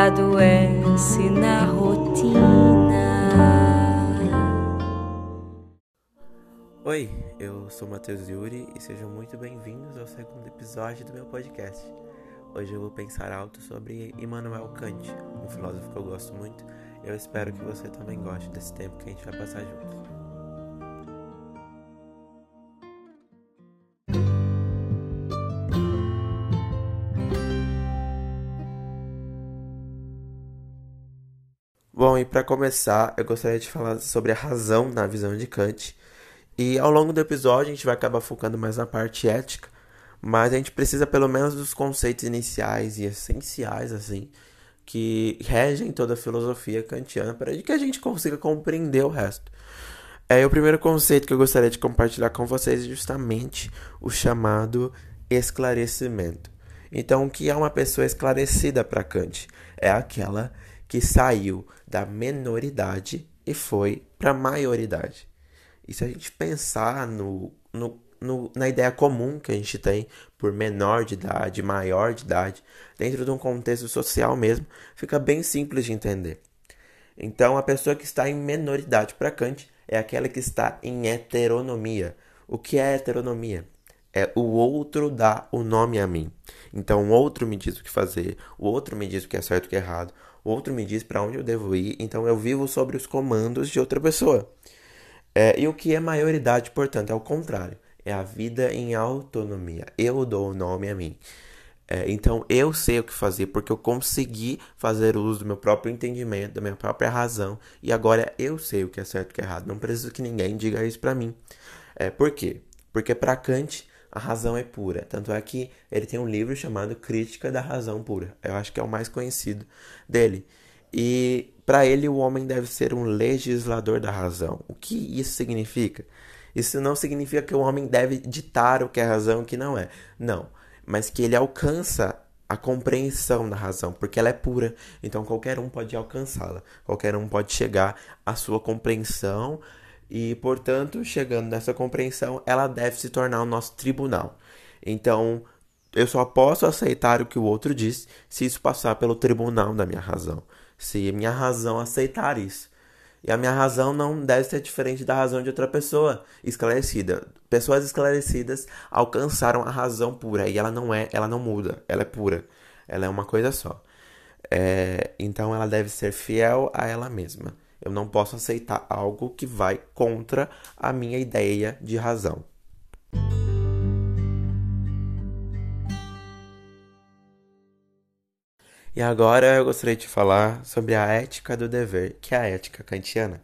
adoece na rotina. Oi, eu sou Matheus Yuri e sejam muito bem-vindos ao segundo episódio do meu podcast. Hoje eu vou pensar alto sobre Immanuel Kant, um filósofo que eu gosto muito, e eu espero que você também goste desse tempo que a gente vai passar juntos. Bom, e para começar, eu gostaria de falar sobre a razão na visão de Kant. E ao longo do episódio a gente vai acabar focando mais na parte ética, mas a gente precisa pelo menos dos conceitos iniciais e essenciais, assim, que regem toda a filosofia kantiana para que a gente consiga compreender o resto. O primeiro conceito que eu gostaria de compartilhar com vocês é justamente o chamado esclarecimento. Então, o que é uma pessoa esclarecida para Kant? É aquela que saiu da menoridade e foi para a maioridade. E se a gente pensar na ideia comum que a gente tem por menor de idade, maior de idade, dentro de um contexto social mesmo, fica bem simples de entender. Então, a pessoa que está em menoridade para Kant é aquela que está em heteronomia. O que é heteronomia? É o outro dar o nome a mim. Então, o outro me diz o que fazer, o outro me diz o que é certo e o que é errado, o outro me diz para onde eu devo ir, então eu vivo sobre os comandos de outra pessoa. E o que é maioridade, portanto, é o contrário. É a vida em autonomia. Eu dou o nome a mim. Então, eu sei o que fazer porque eu consegui fazer uso do meu próprio entendimento, da minha própria razão. E agora eu sei o que é certo e o que é errado. Não preciso que ninguém diga isso pra mim. Por quê? Porque para Kant, a razão é pura. Tanto é que ele tem um livro chamado Crítica da Razão Pura. Eu acho que é o mais conhecido dele. E para ele, o homem deve ser um legislador da razão. O que isso significa? Isso não significa que o homem deve ditar o que é razão e o que não é. Não, mas que ele alcança a compreensão da razão, porque ela é pura. Então, qualquer um pode alcançá-la. Qualquer um pode chegar à sua compreensão e, portanto, chegando nessa compreensão, ela deve se tornar o nosso tribunal. Então, eu só posso aceitar o que o outro diz se isso passar pelo tribunal da minha razão. Se a minha razão aceitar isso. E a minha razão não deve ser diferente da razão de outra pessoa esclarecida. Pessoas esclarecidas alcançaram a razão pura. E ela não muda. Ela é pura. Ela é uma coisa só. Então ela deve ser fiel a ela mesma. Eu não posso aceitar algo que vai contra a minha ideia de razão. E agora eu gostaria de falar sobre a ética do dever, que é a ética kantiana.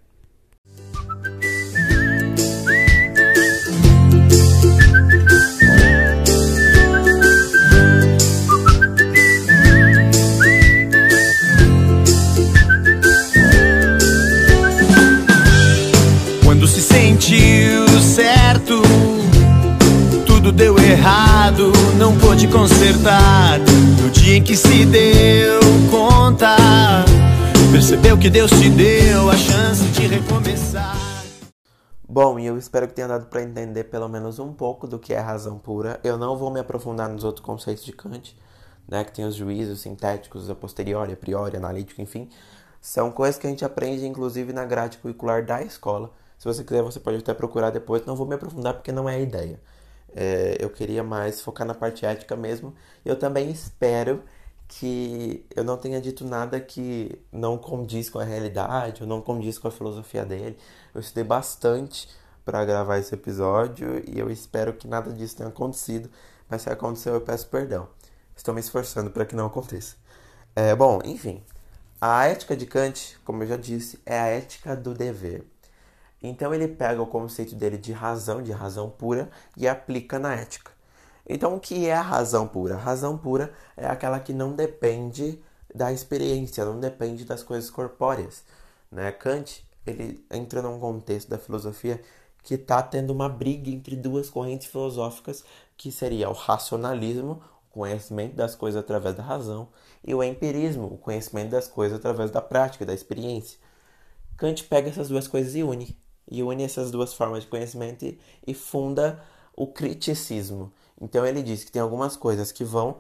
Quando se sentiu certo, tudo deu errado, não pôde consertar. No dia em que se deu conta, percebeu que Deus te deu a chance de recomeçar. Bom, e eu espero que tenha dado para entender pelo menos um pouco do que é razão pura. Eu não vou me aprofundar nos outros conceitos de Kant, né, que tem os juízos sintéticos, a posteriori, a priori, analítico, enfim. São coisas que a gente aprende, inclusive, na grade curricular da escola. Se você quiser, você pode até procurar depois. Não vou me aprofundar porque não é a ideia. Eu queria mais focar na parte ética mesmo. Eu também espero que eu não tenha dito nada que não condiz com a realidade ou não condiz com a filosofia dele. Eu estudei bastante para gravar esse episódio e eu espero que nada disso tenha acontecido. Mas se aconteceu, eu peço perdão. Estou me esforçando para que não aconteça. Bom, enfim. A ética de Kant, como eu já disse, é a ética do dever. Então ele pega o conceito dele de razão pura, e aplica na ética. Então o que é a razão pura? A razão pura é aquela que não depende da experiência, não depende das coisas corpóreas, né? Kant, ele entra num contexto da filosofia que está tendo uma briga entre duas correntes filosóficas, que seria o racionalismo, o conhecimento das coisas através da razão, e o empirismo, o conhecimento das coisas através da prática, da experiência. Kant pega essas duas coisas e une essas duas formas de conhecimento e funda o criticismo. Então ele diz que tem algumas coisas que vão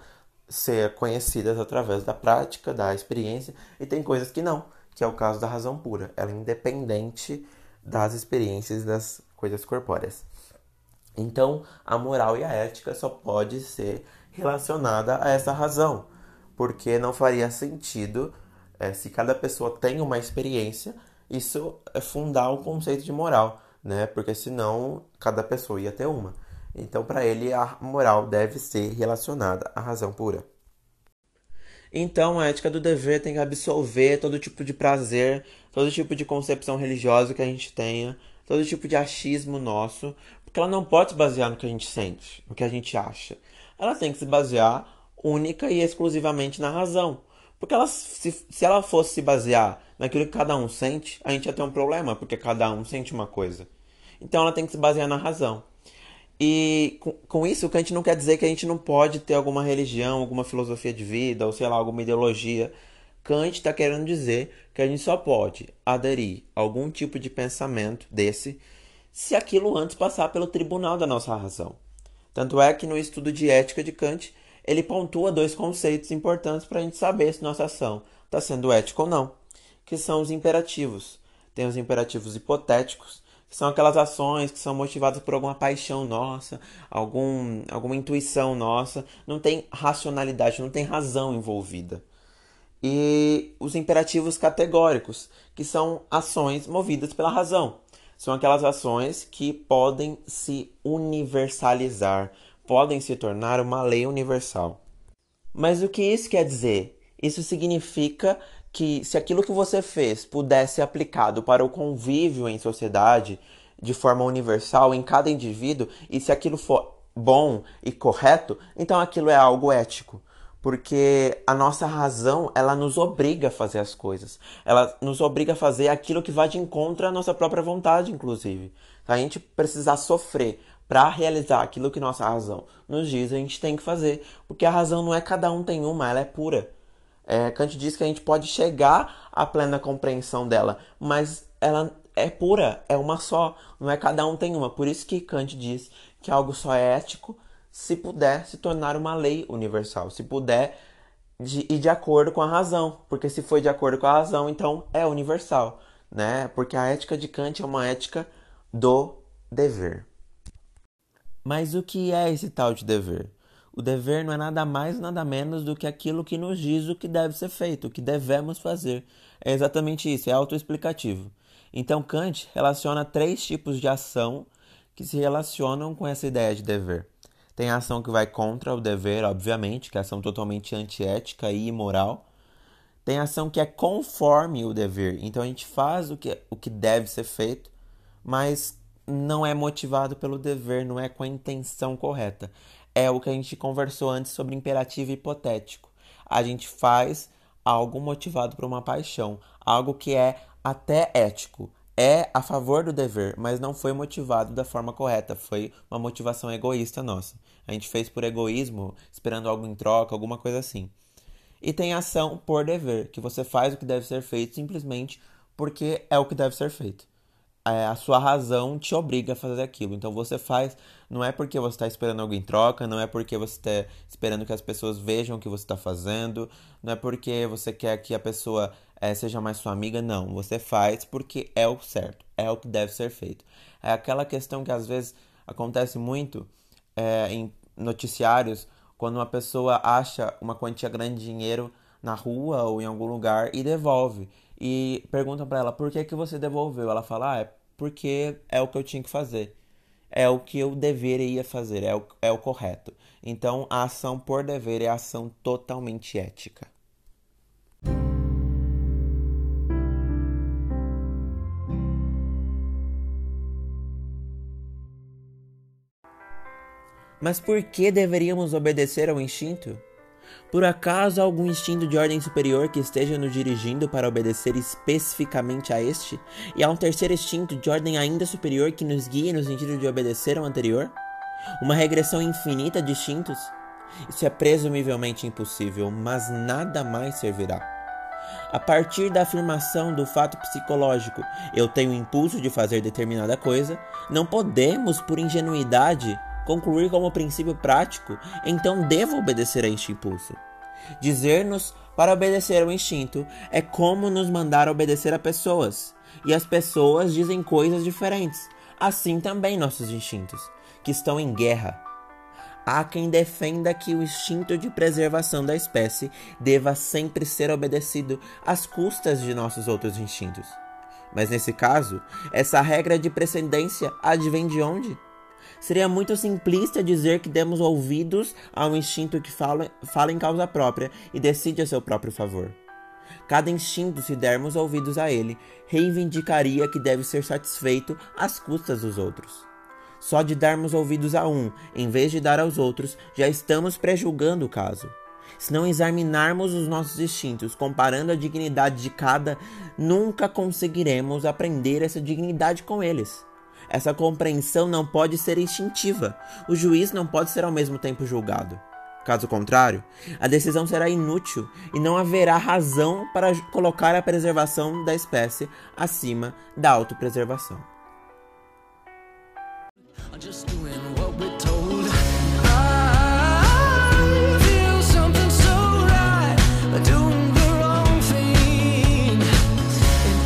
ser conhecidas através da prática, da experiência, e tem coisas que não, que é o caso da razão pura. Ela é independente das experiências das coisas corpóreas. Então, a moral e a ética só pode ser relacionada a essa razão, porque não faria sentido, se cada pessoa tem uma experiência, isso é fundar o conceito de moral, né? Porque senão cada pessoa ia ter uma. Então, para ele, a moral deve ser relacionada à razão pura. Então, a ética do dever tem que absolver todo tipo de prazer, todo tipo de concepção religiosa que a gente tenha, todo tipo de achismo nosso, porque ela não pode se basear no que a gente sente, no que a gente acha. Ela tem que se basear única e exclusivamente na razão. Porque se ela fosse se basear naquilo que cada um sente, a gente ia ter um problema, porque cada um sente uma coisa. Então ela tem que se basear na razão. E com isso, Kant não quer dizer que a gente não pode ter alguma religião, alguma filosofia de vida, ou sei lá, alguma ideologia. Kant está querendo dizer que a gente só pode aderir a algum tipo de pensamento desse se aquilo antes passar pelo tribunal da nossa razão. Tanto é que no estudo de ética de Kant, ele pontua dois conceitos importantes para a gente saber se nossa ação está sendo ética ou não, que são os imperativos. Tem os imperativos hipotéticos, que são aquelas ações que são motivadas por alguma paixão nossa, alguma intuição nossa, não tem racionalidade, não tem razão envolvida. E os imperativos categóricos, que são ações movidas pela razão. São aquelas ações que podem se universalizar, podem se tornar uma lei universal. Mas o que isso quer dizer? Isso significa que se aquilo que você fez pudesse ser aplicado para o convívio em sociedade de forma universal em cada indivíduo, e se aquilo for bom e correto, então aquilo é algo ético. Porque a nossa razão, ela nos obriga a fazer as coisas. Ela nos obriga a fazer aquilo que vai de encontro à nossa própria vontade, inclusive. Se a gente precisar sofrer para realizar aquilo que nossa razão nos diz, a gente tem que fazer. Porque a razão não é cada um tem uma, ela é pura. Kant diz que a gente pode chegar à plena compreensão dela, mas ela é pura, é uma só. Não é cada um tem uma. Por isso que Kant diz que algo só é ético se puder se tornar uma lei universal, se puder ir de acordo com a razão, porque se for de acordo com a razão, então é universal, né? Porque a ética de Kant é uma ética do dever. Mas o que é esse tal de dever? O dever não é nada mais, nada menos do que aquilo que nos diz o que deve ser feito, o que devemos fazer. É exatamente isso, é autoexplicativo. Então Kant relaciona três tipos de ação que se relacionam com essa ideia de dever. Tem a ação que vai contra o dever, obviamente, que é a ação totalmente antiética e imoral. Tem a ação que é conforme o dever, então a gente faz o que deve ser feito, mas não é motivado pelo dever, não é com a intenção correta. É o que a gente conversou antes sobre imperativo hipotético. A gente faz algo motivado por uma paixão, algo que é até ético. É a favor do dever, mas não foi motivado da forma correta. Foi uma motivação egoísta nossa. A gente fez por egoísmo, esperando algo em troca, alguma coisa assim. E tem ação por dever, que você faz o que deve ser feito simplesmente porque é o que deve ser feito. A sua razão te obriga a fazer aquilo. Então você faz, não é porque você está esperando algo em troca, não é porque você está esperando que as pessoas vejam o que você está fazendo, não é porque você quer que a pessoa seja mais sua amiga, não. Você faz porque é o certo, é o que deve ser feito. É aquela questão que às vezes acontece muito em noticiários, quando uma pessoa acha uma quantia grande de dinheiro na rua ou em algum lugar e devolve. E perguntam para ela, por que que você devolveu? Ela fala, é porque é o que eu tinha que fazer. É o que eu deveria fazer, é o correto. Então, a ação por dever é a ação totalmente ética. Mas por que deveríamos obedecer ao instinto? Por acaso há algum instinto de ordem superior que esteja nos dirigindo para obedecer especificamente a este? E há um terceiro instinto de ordem ainda superior que nos guia no sentido de obedecer ao anterior? Uma regressão infinita de instintos? Isso é presumivelmente impossível, mas nada mais servirá. A partir da afirmação do fato psicológico, eu tenho o impulso de fazer determinada coisa, não podemos, por ingenuidade, concluir como princípio prático, então devo obedecer a este impulso. Dizer-nos para obedecer ao instinto é como nos mandar obedecer a pessoas, e as pessoas dizem coisas diferentes, assim também nossos instintos, que estão em guerra. Há quem defenda que o instinto de preservação da espécie deva sempre ser obedecido às custas de nossos outros instintos. Mas nesse caso, essa regra de precedência advém de onde? Seria muito simplista dizer que demos ouvidos ao instinto que fala em causa própria e decide a seu próprio favor. Cada instinto, se dermos ouvidos a ele, reivindicaria que deve ser satisfeito às custas dos outros. Só de darmos ouvidos a um, em vez de dar aos outros, já estamos prejulgando o caso. Se não examinarmos os nossos instintos, comparando a dignidade de cada, nunca conseguiremos aprender essa dignidade com eles. Essa compreensão não pode ser instintiva. O juiz não pode ser ao mesmo tempo julgado. Caso contrário, a decisão será inútil e não haverá razão para colocar a preservação da espécie acima da autopreservação. Just doing what we're told. I feel something so right, doing the wrong thing. And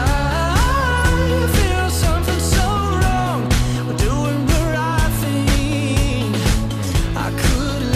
I feel something so wrong, doing the right thing. I could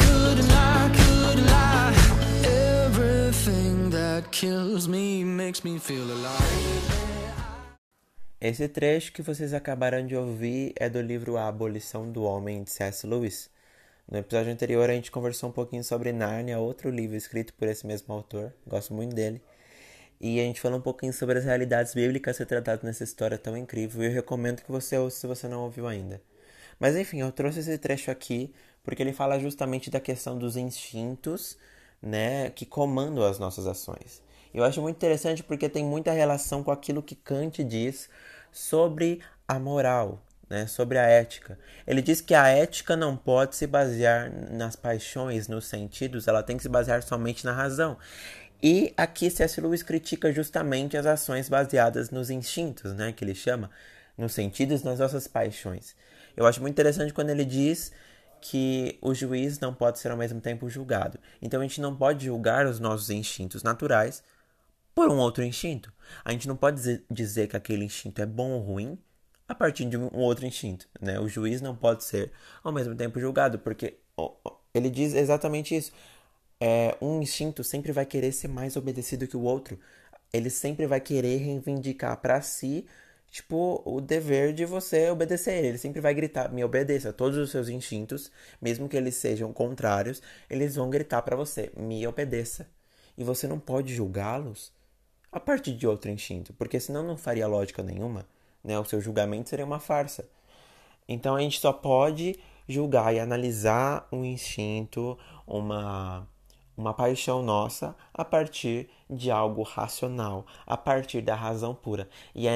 lie. Everything that kills me makes me feel alive. Esse trecho que vocês acabaram de ouvir é do livro A Abolição do Homem, de C.S. Lewis. No episódio anterior a gente conversou um pouquinho sobre Nárnia, outro livro escrito por esse mesmo autor, gosto muito dele. E a gente falou um pouquinho sobre as realidades bíblicas retratadas nessa história tão incrível, e eu recomendo que você ouça se você não ouviu ainda. Mas enfim, eu trouxe esse trecho aqui porque ele fala justamente da questão dos instintos, né, que comandam as nossas ações. Eu acho muito interessante porque tem muita relação com aquilo que Kant diz sobre a moral, né, sobre a ética. Ele diz que a ética não pode se basear nas paixões, nos sentidos, ela tem que se basear somente na razão. E aqui C.S. Lewis critica justamente as ações baseadas nos instintos, né, que ele chama, nos sentidos, nas nossas paixões. Eu acho muito interessante quando ele diz que o juiz não pode ser ao mesmo tempo julgado. Então a gente não pode julgar os nossos instintos naturais por um outro instinto. A gente não pode dizer que aquele instinto é bom ou ruim a partir de um outro instinto, né? O juiz não pode ser ao mesmo tempo julgado, porque ele diz exatamente isso. Um instinto sempre vai querer ser mais obedecido que o outro. Ele sempre vai querer reivindicar para si, tipo, o dever de você obedecer ele. Ele sempre vai gritar, me obedeça. Todos os seus instintos, mesmo que eles sejam contrários, eles vão gritar para você, me obedeça. E você não pode julgá-los a partir de outro instinto, porque senão não faria lógica nenhuma, né? O seu julgamento seria uma farsa. Então a gente só pode julgar e analisar um instinto, uma paixão nossa, a partir de algo racional, a partir da razão pura. E é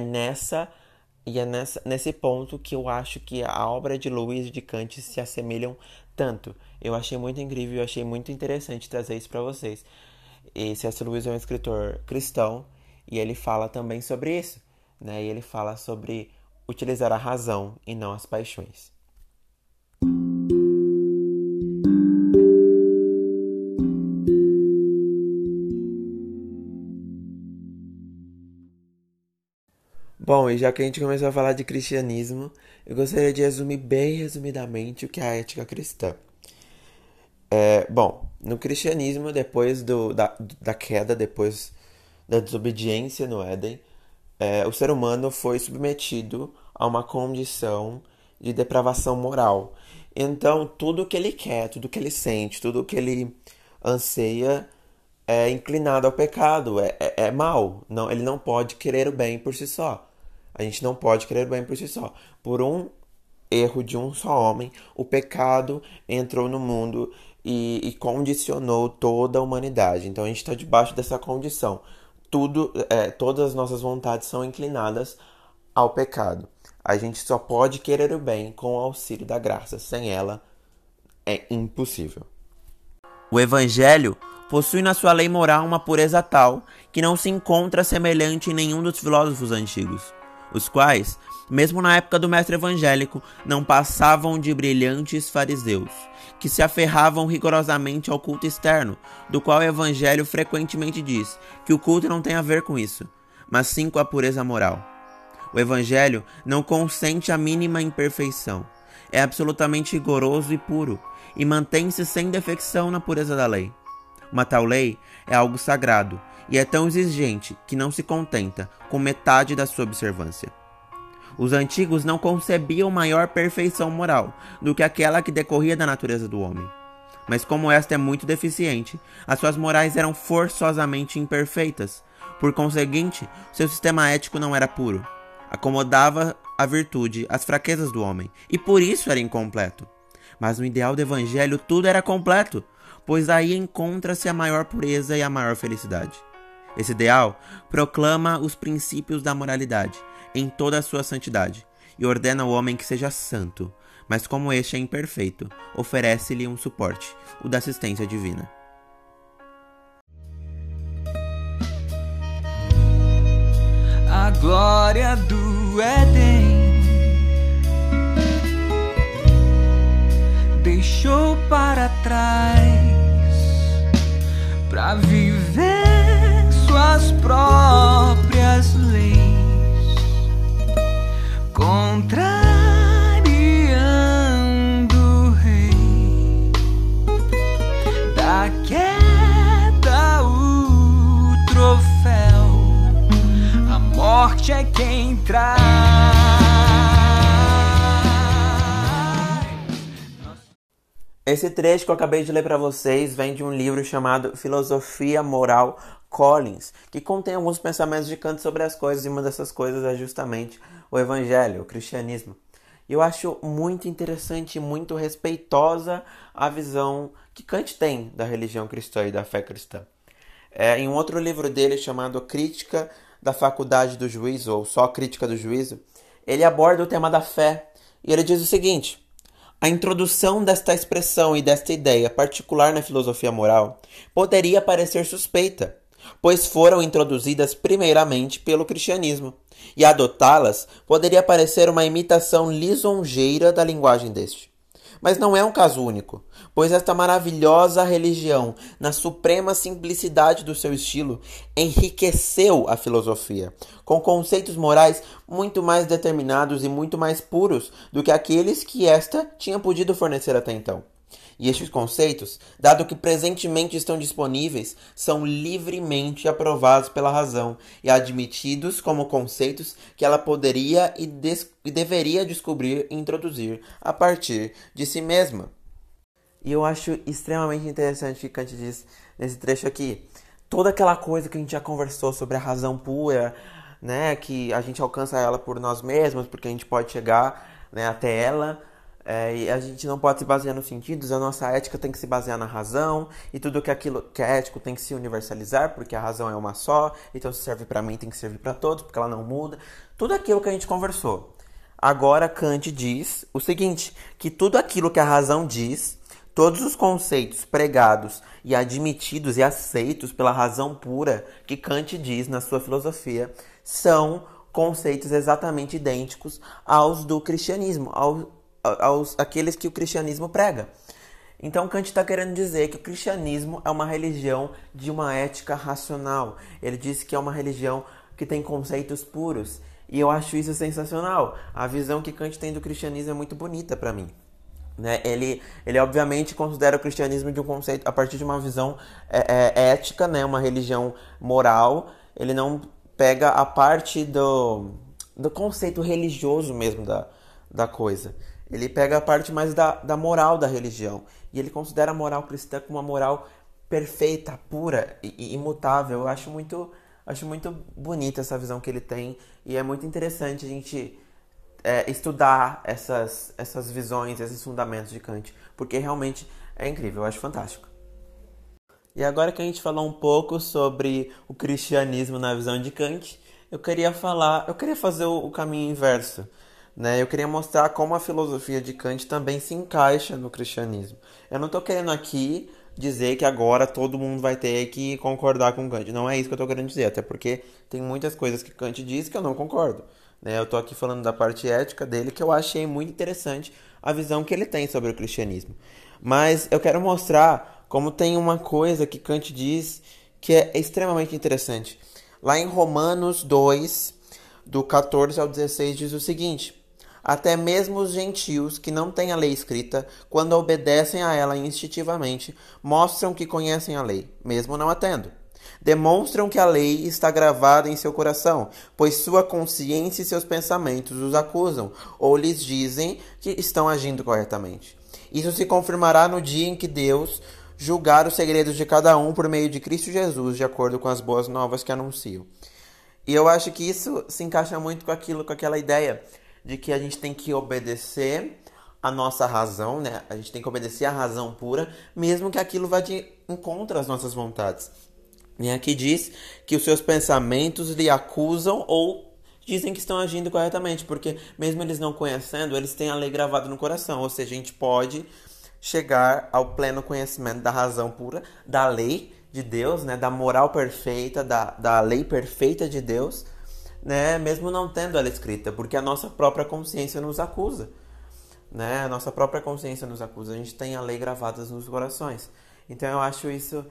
nesse ponto que eu acho que a obra de Lewis e de Kant se assemelham tanto. Eu achei muito incrível, eu achei muito interessante trazer isso para vocês. E C.S. Lewis é um escritor cristão e ele fala também sobre isso, né? E ele fala sobre utilizar a razão e não as paixões. Bom, e já que a gente começou a falar de cristianismo, eu gostaria de resumir bem resumidamente o que é a ética cristã. Bom, no cristianismo, depois da queda, depois da desobediência no Éden, o ser humano foi submetido a uma condição de depravação moral. Então, tudo que ele quer, tudo que ele sente, tudo que ele anseia é inclinado ao pecado, é mal. Não, ele não pode querer o bem por si só. A gente não pode querer o bem por si só. Por um erro de um só homem, o pecado entrou no mundo e condicionou toda a humanidade. Então a gente está debaixo dessa condição. Todas as nossas vontades são inclinadas ao pecado. A gente só pode querer o bem com o auxílio da graça. Sem ela, é impossível. O Evangelho possui na sua lei moral uma pureza tal que não se encontra semelhante em nenhum dos filósofos antigos. os quais, mesmo na época do mestre evangélico, não passavam de brilhantes fariseus, que se aferravam rigorosamente ao culto externo, do qual o evangelho frequentemente diz que o culto não tem a ver com isso, mas sim com a pureza moral. O evangelho não consente a mínima imperfeição, é absolutamente rigoroso e puro, e mantém-se sem defecção na pureza da lei. Uma tal lei é algo sagrado, e é tão exigente que não se contenta com metade da sua observância. Os antigos não concebiam maior perfeição moral do que aquela que decorria da natureza do homem. Mas como esta é muito deficiente, as suas morais eram forçosamente imperfeitas. Por conseguinte, seu sistema ético não era puro. Acomodava a virtude às fraquezas do homem, e por isso era incompleto. Mas no ideal do evangelho tudo era completo, pois aí encontra-se a maior pureza e a maior felicidade. Esse ideal proclama os princípios da moralidade em toda a sua santidade e ordena ao homem que seja santo, mas como este é imperfeito, oferece-lhe um suporte, o da assistência divina. A glória do Éden deixou para trás para viver suas próprias leis, contrariando o rei. Da queda o troféu, a morte é quem traz. Esse trecho que eu acabei de ler para vocês vem de um livro chamado Filosofia Moral Collins, que contém alguns pensamentos de Kant sobre as coisas, e uma dessas coisas é justamente o evangelho, o cristianismo. E eu acho muito interessante e muito respeitosa a visão que Kant tem da religião cristã e da fé cristã. Em um outro livro dele chamado Crítica da Faculdade do Juízo, ou só Crítica do Juízo, ele aborda o tema da fé, e ele diz o seguinte: a introdução desta expressão e desta ideia particular na filosofia moral poderia parecer suspeita, pois foram introduzidas primeiramente pelo cristianismo, e adotá-las poderia parecer uma imitação lisonjeira da linguagem deste. Mas não é um caso único, pois esta maravilhosa religião, na suprema simplicidade do seu estilo, enriqueceu a filosofia, com conceitos morais muito mais determinados e muito mais puros do que aqueles que esta tinha podido fornecer até então. E estes conceitos, dado que presentemente estão disponíveis, são livremente aprovados pela razão e admitidos como conceitos que ela poderia e deveria descobrir e introduzir a partir de si mesma. E eu acho extremamente interessante o que Kant diz nesse trecho aqui. Toda aquela coisa que a gente já conversou sobre a razão pura, né, que a gente alcança ela por nós mesmos, porque a gente pode chegar, né, até ela. E a gente não pode se basear nos sentidos, a nossa ética tem que se basear na razão, e tudo que aquilo que é ético tem que se universalizar, porque a razão é uma só, então se serve para mim tem que servir para todos, porque ela não muda. Tudo aquilo que a gente conversou. Agora Kant diz o seguinte, que tudo aquilo que a razão diz, todos os conceitos pregados e admitidos e aceitos pela razão pura que Kant diz na sua filosofia, são conceitos exatamente idênticos aos do cristianismo, aqueles que o cristianismo prega. Então Kant está querendo dizer que o cristianismo é uma religião de uma ética racional. Ele diz que é uma religião que tem conceitos puros. E eu acho isso sensacional. A visão que Kant tem do cristianismo é muito bonita para mim. Né? Ele obviamente considera o cristianismo de um conceito a partir de uma visão ética, né? Uma religião moral. Ele não pega a parte do conceito religioso mesmo da coisa. Ele pega a parte mais da moral da religião. E ele considera a moral cristã como uma moral perfeita, pura e imutável. Eu acho muito bonita essa visão que ele tem. E é muito interessante a gente estudar essas visões, esses fundamentos de Kant. Porque realmente é incrível, eu acho fantástico. E agora que a gente falou um pouco sobre o cristianismo na visão de Kant, eu queria fazer o caminho inverso. Né? Eu queria mostrar como a filosofia de Kant também se encaixa no cristianismo. Eu não estou querendo aqui dizer que agora todo mundo vai ter que concordar com Kant. Não é isso que eu estou querendo dizer, até porque tem muitas coisas que Kant diz que eu não concordo. né? Eu tô aqui falando da parte ética dele, que eu achei muito interessante a visão que ele tem sobre o cristianismo. Mas eu quero mostrar como tem uma coisa que Kant diz que é extremamente interessante. Lá em Romanos 2, do 14 ao 16, diz o seguinte: até mesmo os gentios que não têm a lei escrita, quando obedecem a ela instintivamente, mostram que conhecem a lei, mesmo não a tendo. Demonstram que a lei está gravada em seu coração, pois sua consciência e seus pensamentos os acusam, ou lhes dizem que estão agindo corretamente. Isso se confirmará no dia em que Deus julgar os segredos de cada um por meio de Cristo Jesus, de acordo com as boas novas que anuncio. E eu acho que isso se encaixa muito com aquela ideia de que a gente tem que obedecer a nossa razão, né? A gente tem que obedecer a razão pura, mesmo que aquilo vá de encontro às nossas vontades. E aqui diz que os seus pensamentos lhe acusam ou dizem que estão agindo corretamente, porque mesmo eles não conhecendo, eles têm a lei gravada no coração. Ou seja, a gente pode chegar ao pleno conhecimento da razão pura, da lei de Deus, né? Da moral perfeita, da lei perfeita de Deus, né? Mesmo não tendo ela escrita, porque a nossa própria consciência nos acusa, né? A nossa própria consciência nos acusa. A gente tem a lei gravada nos corações. Então eu acho isso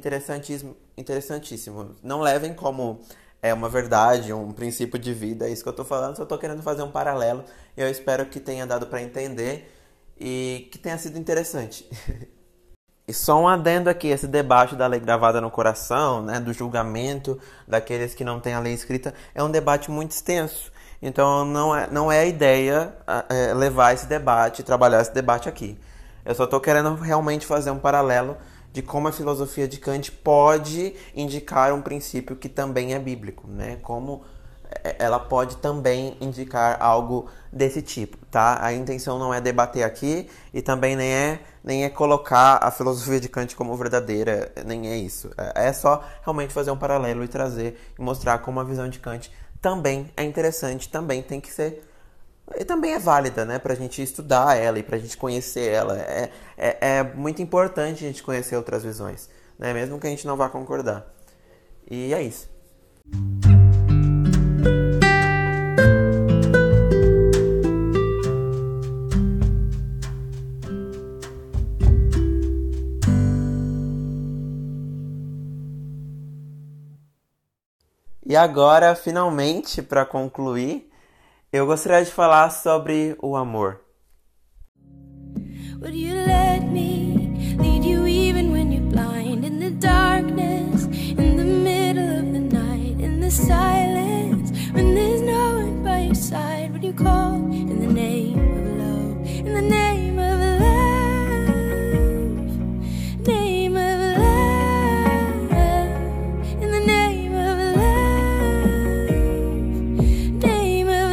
interessantíssimo. Não levem como uma verdade, um princípio de vida, é isso que eu estou falando, só estou querendo fazer um paralelo. E eu espero que tenha dado para entender e que tenha sido interessante. E só um adendo aqui, esse debate da lei gravada no coração, né, do julgamento daqueles que não têm a lei escrita, é um debate muito extenso. Então não é a ideia levar esse debate, trabalhar esse debate aqui. Eu só estou querendo realmente fazer um paralelo de como a filosofia de Kant pode indicar um princípio que também é bíblico, né? Como ela pode também indicar algo desse tipo, tá? A intenção não é debater aqui e também nem é colocar a filosofia de Kant como verdadeira, nem é isso. É só realmente fazer um paralelo e trazer e mostrar como a visão de Kant também é interessante, também tem que ser, e também é válida, né? Pra gente estudar ela e pra gente conhecer ela. É muito importante a gente conhecer outras visões, né? Mesmo que a gente não vá concordar. E é isso. E agora, finalmente, para concluir, eu gostaria de falar sobre o amor. Would you let me lead you even when you're blind? In the darkness, in the middle of the night, in the silence, when there's no one by your side. Would you call in the name of love, in the name of love, name of love, in the name of love, name of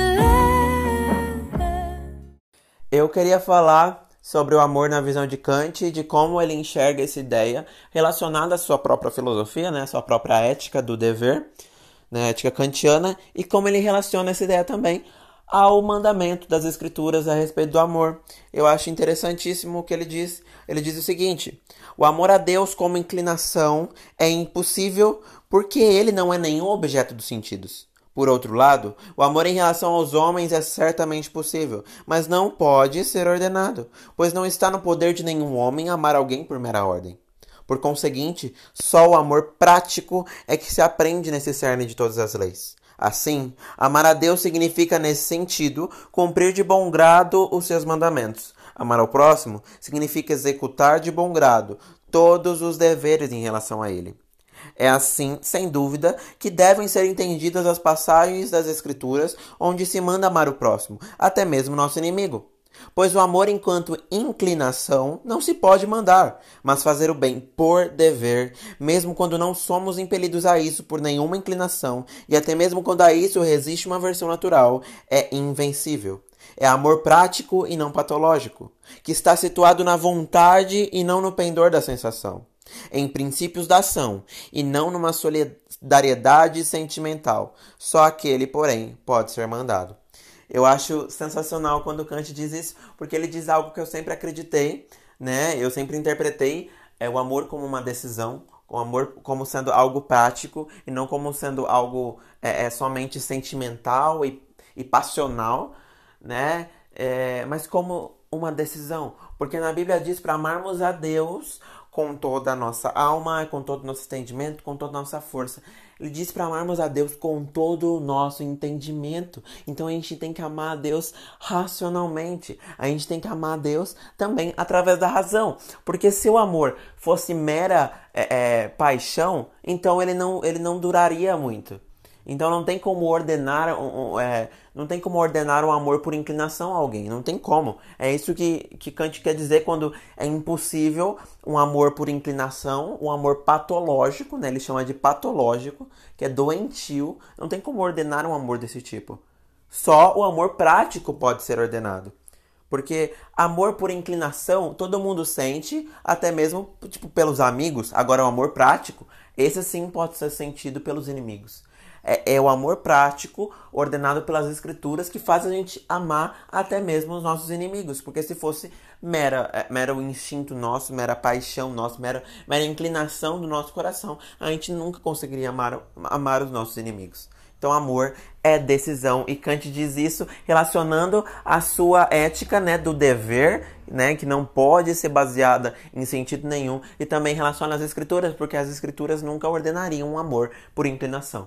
love. Eu queria falar sobre o amor na visão de Kant e de como ele enxerga essa ideia relacionada à sua própria filosofia, né, à sua própria ética do dever, né, ética kantiana, e como ele relaciona essa ideia também ao mandamento das escrituras a respeito do amor. Eu acho interessantíssimo o que ele diz. Ele diz o seguinte: o amor a Deus como inclinação é impossível porque ele não é nenhum objeto dos sentidos. Por outro lado, o amor em relação aos homens é certamente possível, mas não pode ser ordenado, pois não está no poder de nenhum homem amar alguém por mera ordem. Por conseguinte, só o amor prático é que se aprende nesse cerne de todas as leis. Assim, amar a Deus significa, nesse sentido, cumprir de bom grado os seus mandamentos. Amar ao próximo significa executar de bom grado todos os deveres em relação a ele. É assim, sem dúvida, que devem ser entendidas as passagens das Escrituras onde se manda amar o próximo, até mesmo nosso inimigo. Pois o amor enquanto inclinação não se pode mandar, mas fazer o bem por dever, mesmo quando não somos impelidos a isso por nenhuma inclinação, e até mesmo quando a isso resiste uma versão natural, é invencível. É amor prático e não patológico, que está situado na vontade e não no pendor da sensação, em princípios da ação e não numa solidariedade sentimental. Só aquele, porém, pode ser mandado. Eu acho sensacional quando Kant diz isso, porque ele diz algo que eu sempre acreditei, né? Eu sempre interpretei o amor como uma decisão, o amor como sendo algo prático e não como sendo algo somente sentimental e passional, né? Mas como uma decisão. Porque na Bíblia diz para amarmos a Deus com toda a nossa alma, com todo o nosso entendimento, com toda a nossa força. Ele diz para amarmos a Deus com todo o nosso entendimento. Então a gente tem que amar a Deus racionalmente. A gente tem que amar a Deus também através da razão. Porque se o amor fosse mera paixão, então ele não duraria muito. Então não tem como ordenar um amor por inclinação a alguém. Não tem como. É isso que Kant quer dizer quando é impossível um amor por inclinação, um amor patológico, né? Ele chama de patológico, que é doentio. Não tem como ordenar um amor desse tipo. Só o amor prático pode ser ordenado. Porque amor por inclinação, todo mundo sente, até mesmo pelos amigos. Agora o amor prático, esse sim pode ser sentido pelos inimigos. É o amor prático, ordenado pelas Escrituras, que faz a gente amar até mesmo os nossos inimigos. Porque se fosse mero instinto nosso, mera paixão nossa, mera inclinação do nosso coração, a gente nunca conseguiria amar os nossos inimigos. Então amor é decisão. E Kant diz isso relacionando a sua ética, né, do dever, né, que não pode ser baseada em sentido nenhum. E também relaciona as Escrituras, porque as Escrituras nunca ordenariam um amor por inclinação.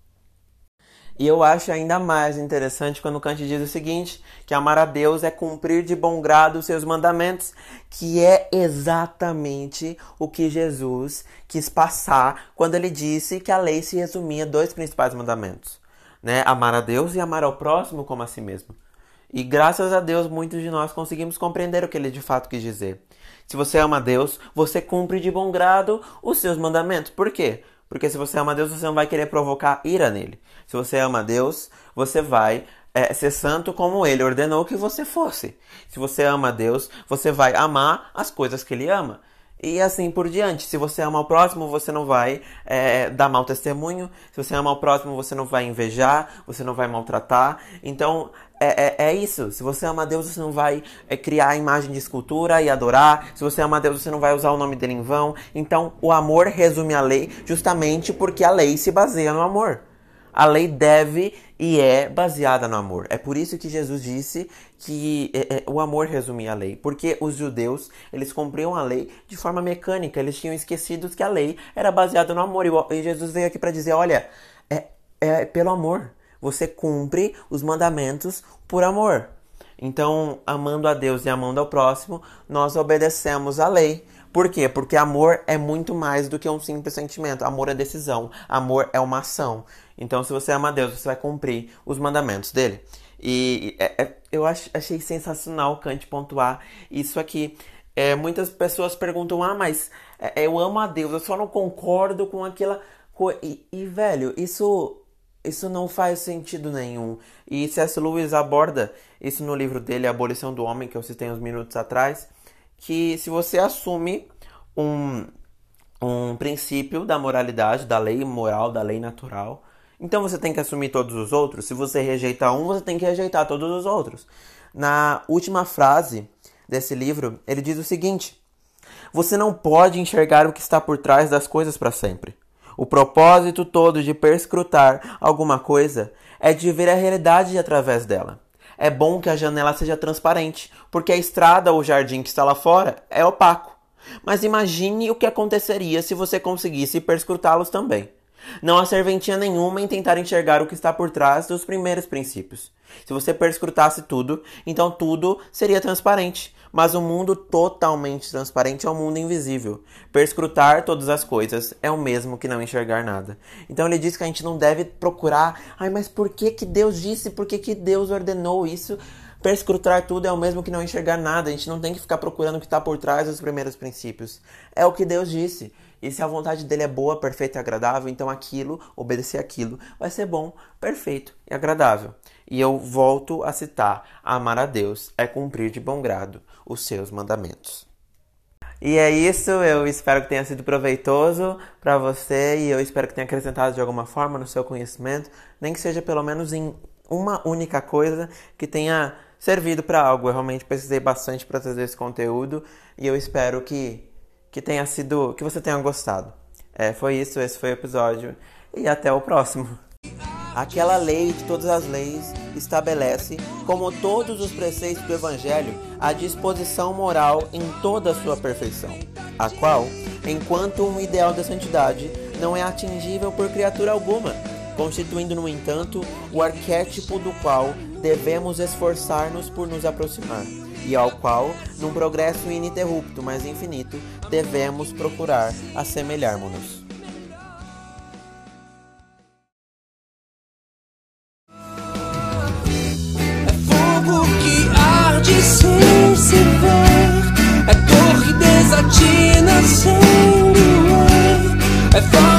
E eu acho ainda mais interessante quando Kant diz o seguinte, que amar a Deus é cumprir de bom grado os seus mandamentos, que é exatamente o que Jesus quis passar quando ele disse que a lei se resumia a 2 principais mandamentos, né? Amar a Deus e amar ao próximo como a si mesmo. E graças a Deus muitos de nós conseguimos compreender o que ele de fato quis dizer. Se você ama a Deus, você cumpre de bom grado os seus mandamentos. Por quê? Porque se você ama a Deus, você não vai querer provocar ira nele. Se você ama a Deus, você vai ser santo como ele ordenou que você fosse. Se você ama a Deus, você vai amar as coisas que ele ama. E assim por diante. Se você ama o próximo, você não vai dar mau testemunho. Se você ama o próximo, você não vai invejar, você não vai maltratar. Então, é isso. Se você ama a Deus, você não vai criar a imagem de escultura e adorar. Se você ama a Deus, você não vai usar o nome dele em vão. Então, o amor resume a lei justamente porque a lei se baseia no amor. A lei deve e é baseada no amor. É por isso que Jesus disse que o amor resumia a lei. Porque os judeus, eles cumpriam a lei de forma mecânica. Eles tinham esquecido que a lei era baseada no amor. E Jesus veio aqui para dizer, olha, é pelo amor. Você cumpre os mandamentos por amor. Então, amando a Deus e amando ao próximo, nós obedecemos a lei. Por quê? Porque amor é muito mais do que um simples sentimento. Amor é decisão. Amor é uma ação. Então, se você ama a Deus, você vai cumprir os mandamentos dele. E eu achei sensacional Kant pontuar isso aqui. Muitas pessoas perguntam, mas eu amo a Deus, eu só não concordo com aquela coisa. Velho, isso não faz sentido nenhum. E C.S. Lewis aborda isso no livro dele, A Abolição do Homem, que eu citei uns minutos atrás, que se você assume um princípio da moralidade, da lei moral, da lei natural, então você tem que assumir todos os outros. Se você rejeita um, você tem que rejeitar todos os outros. Na última frase desse livro, ele diz o seguinte: você não pode enxergar o que está por trás das coisas para sempre. O propósito todo de perscrutar alguma coisa é de ver a realidade através dela. É bom que a janela seja transparente, porque a estrada ou o jardim que está lá fora é opaco. Mas imagine o que aconteceria se você conseguisse perscrutá-los também. Não há serventia nenhuma em tentar enxergar o que está por trás dos primeiros princípios. Se você perscrutasse tudo, então tudo seria transparente. Mas um mundo totalmente transparente é um mundo invisível. Perscrutar todas as coisas é o mesmo que não enxergar nada. Então ele diz que a gente não deve procurar, mas por que Deus disse, por que Deus ordenou isso? Perscrutar tudo é o mesmo que não enxergar nada. A gente não tem que ficar procurando o que está por trás dos primeiros princípios. É o que Deus disse. E se a vontade dele é boa, perfeita e agradável, então obedecer aquilo, vai ser bom, perfeito e agradável. E eu volto a citar, amar a Deus é cumprir de bom grado os seus mandamentos. E é isso, eu espero que tenha sido proveitoso para você e eu espero que tenha acrescentado de alguma forma no seu conhecimento, nem que seja pelo menos em uma única coisa que tenha servido para algo. Eu realmente precisei bastante para trazer esse conteúdo e eu espero que você tenha gostado. Foi isso, esse foi o episódio e até o próximo. Aquela lei de todas as leis estabelece, como todos os preceitos do Evangelho, a disposição moral em toda a sua perfeição, a qual, enquanto um ideal da santidade, não é atingível por criatura alguma, constituindo, no entanto, o arquétipo do qual devemos esforçar-nos por nos aproximar, e ao qual, num progresso ininterrupto, mas infinito, devemos procurar assemelharmos-nos. É fogo que arde sem se ver, é dor que desatina sem doer, é